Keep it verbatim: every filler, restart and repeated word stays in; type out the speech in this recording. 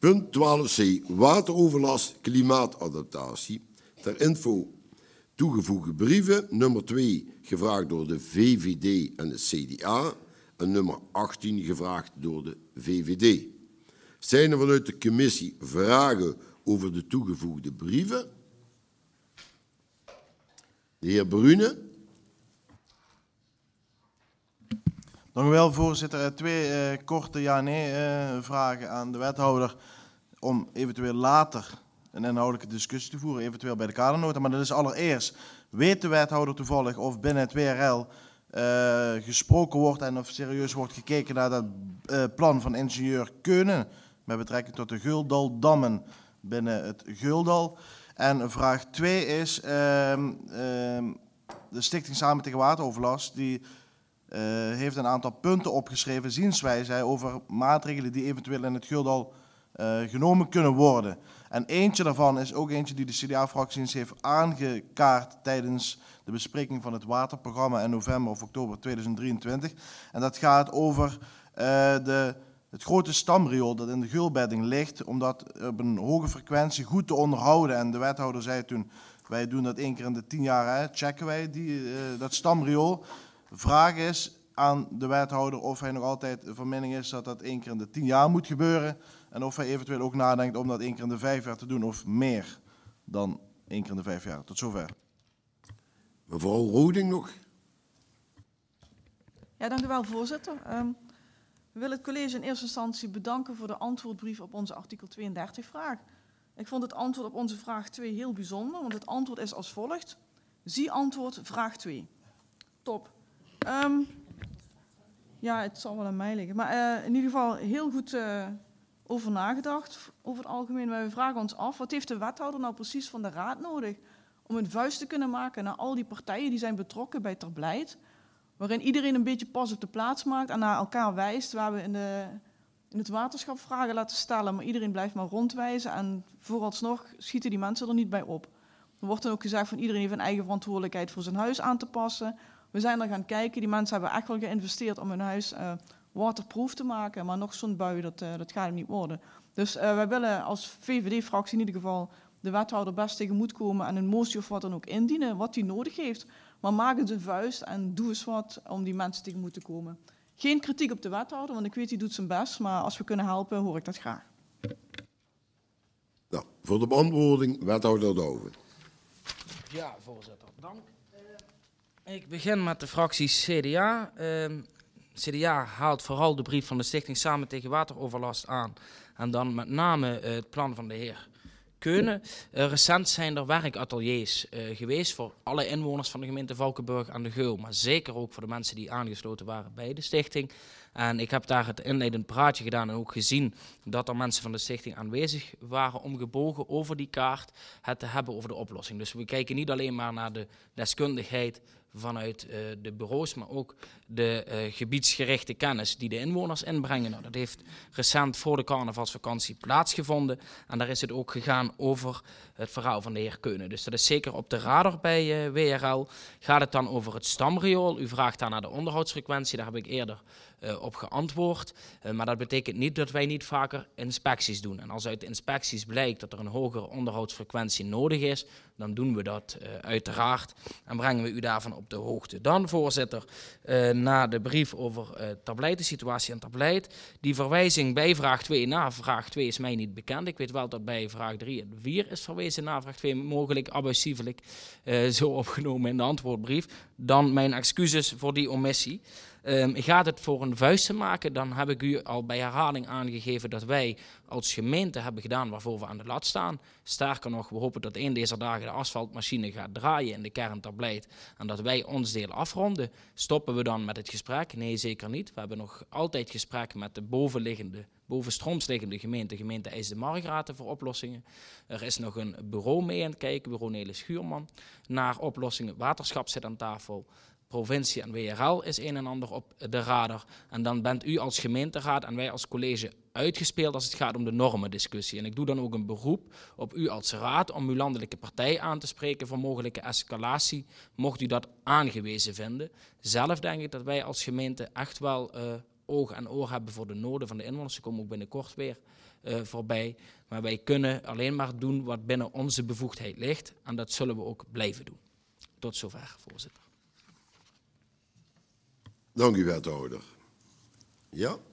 Punt twaalf c. Wateroverlast, klimaatadaptatie. Ter info toegevoegde brieven. Nummer twee gevraagd door de V V D en het C D A. En nummer achttien gevraagd door de V V D. Zijn er vanuit de commissie vragen over de toegevoegde brieven? De heer Brune. Dank u wel, voorzitter. Twee uh, korte ja-nee-vragen uh, aan de wethouder om eventueel later een inhoudelijke discussie te voeren, eventueel bij de kadernota. Maar dat is allereerst, weet de wethouder toevallig of binnen het W R L uh, gesproken wordt en of serieus wordt gekeken naar dat uh, plan van ingenieur Keunen met betrekking tot de Geuldaldammen binnen het Geuldal. En vraag twee is, uh, uh, de Stichting Samen tegen Wateroverlast, die uh, heeft een aantal punten opgeschreven, zienswijze over maatregelen die eventueel in het Geuldal uh, genomen kunnen worden. En eentje daarvan is ook eentje die de C D A-fractie heeft aangekaart tijdens de bespreking van het waterprogramma in november of oktober tweeduizend drieëntwintig. En dat gaat over uh, de, het grote stamriool dat in de Geulbedding ligt, om dat op een hoge frequentie goed te onderhouden. En de wethouder zei toen, wij doen dat één keer in de tien jaar, hè, checken wij die, uh, dat stamriool. De vraag is aan de wethouder of hij nog altijd van mening is dat dat één keer in de tien jaar moet gebeuren. En of hij eventueel ook nadenkt om dat één keer in de vijf jaar te doen of meer dan één keer in de vijf jaar. Tot zover. Mevrouw Roding nog. Ja, dank u wel, voorzitter. Um, we willen het college in eerste instantie bedanken voor de antwoordbrief op onze artikel tweeëndertig vraag. Ik vond het antwoord op onze vraag twee heel bijzonder, want het antwoord is als volgt. Zie antwoord vraag twee. Top. Um, ja, het zal wel aan mij liggen. Maar uh, in ieder geval heel goed uh, over nagedacht over het algemeen. Maar we vragen ons af, wat heeft de wethouder nou precies van de raad nodig om een vuist te kunnen maken naar al die partijen die zijn betrokken bij Ter Blijt, waarin iedereen een beetje pas op de plaats maakt en naar elkaar wijst, waar we in, de, in het waterschap vragen laten stellen, maar iedereen blijft maar rondwijzen en vooralsnog schieten die mensen er niet bij op. Er wordt dan ook gezegd van iedereen heeft een eigen verantwoordelijkheid voor zijn huis aan te passen. We zijn er gaan kijken, die mensen hebben echt wel geïnvesteerd om hun huis uh, waterproof te maken, maar nog zo'n bui, dat, uh, dat gaat hem niet worden. Dus uh, wij willen als V V D-fractie in ieder geval de wethouder best tegemoet komen en een motie of wat dan ook indienen, wat hij nodig heeft. Maar maak eens een vuist en doe eens wat om die mensen tegemoet te komen. Geen kritiek op de wethouder, want ik weet hij doet zijn best, maar als we kunnen helpen, hoor ik dat graag. Nou, voor de beantwoording, wethouder Douwen. Ja, voorzitter, dank. Uh, ik begin met de fractie C D A. Uh, C D A haalt vooral de brief van de Stichting Samen tegen Wateroverlast aan. En dan met name uh, het plan van de heer Keunen. Uh, recent zijn er werkateliers uh, geweest voor alle inwoners van de gemeente Valkenburg aan de Geul. Maar zeker ook voor de mensen die aangesloten waren bij de stichting. En ik heb daar het inleidend praatje gedaan en ook gezien dat er mensen van de stichting aanwezig waren om gebogen over die kaart het te hebben over de oplossing. Dus we kijken niet alleen maar naar de deskundigheid vanuit uh, de bureaus, maar ook de uh, gebiedsgerichte kennis die de inwoners inbrengen. Nou, dat heeft recent voor de carnavalsvakantie plaatsgevonden en daar is het ook gegaan over het verhaal van de heer Keunen. Dus dat is zeker op de radar bij uh, W R L. Gaat het dan over het stamriool? U vraagt daar naar de onderhoudsfrequentie, daar heb ik eerder uh, op geantwoord. Uh, maar dat betekent niet dat wij niet vaker inspecties doen. En als uit de inspecties blijkt dat er een hogere onderhoudsfrequentie nodig is, dan doen we dat uh, uiteraard en brengen we u daarvan op de hoogte. Dan, voorzitter, uh, na de brief over uh, Ter Blijt, de situatie aan Ter Blijt. Die verwijzing bij vraag twee naar vraag twee is mij niet bekend. Ik weet wel dat bij vraag drie en vier is verwezen naar vraag twee, mogelijk abusievelijk uh, zo opgenomen in de antwoordbrief. Dan mijn excuses voor die omissie. Um, gaat het voor een vuist te maken, dan heb ik u al bij herhaling aangegeven dat wij als gemeente hebben gedaan waarvoor we aan de lat staan. Sterker nog, we hopen dat een deze dagen de asfaltmachine gaat draaien in de kern Ter Blijt en dat wij ons deel afronden. Stoppen we dan met het gesprek? Nee, zeker niet. We hebben nog altijd gesprekken met de bovenliggende, bovenstroomsliggende gemeente, gemeente IJsselmargraten voor oplossingen. Er is nog een bureau mee aan het kijken, bureau Nele Schuurman, naar oplossingen. Waterschap zit aan tafel. Provincie en W R L is een en ander op de radar. En dan bent u als gemeenteraad en wij als college uitgespeeld als het gaat om de normendiscussie. En ik doe dan ook een beroep op u als raad om uw landelijke partij aan te spreken voor mogelijke escalatie, mocht u dat aangewezen vinden. Zelf denk ik dat wij als gemeente echt wel uh, oog en oor hebben voor de noden van de inwoners. Ze komen ook binnenkort weer uh, voorbij. Maar wij kunnen alleen maar doen wat binnen onze bevoegdheid ligt. En dat zullen we ook blijven doen. Tot zover, voorzitter. Dank u, wethouder. Ja?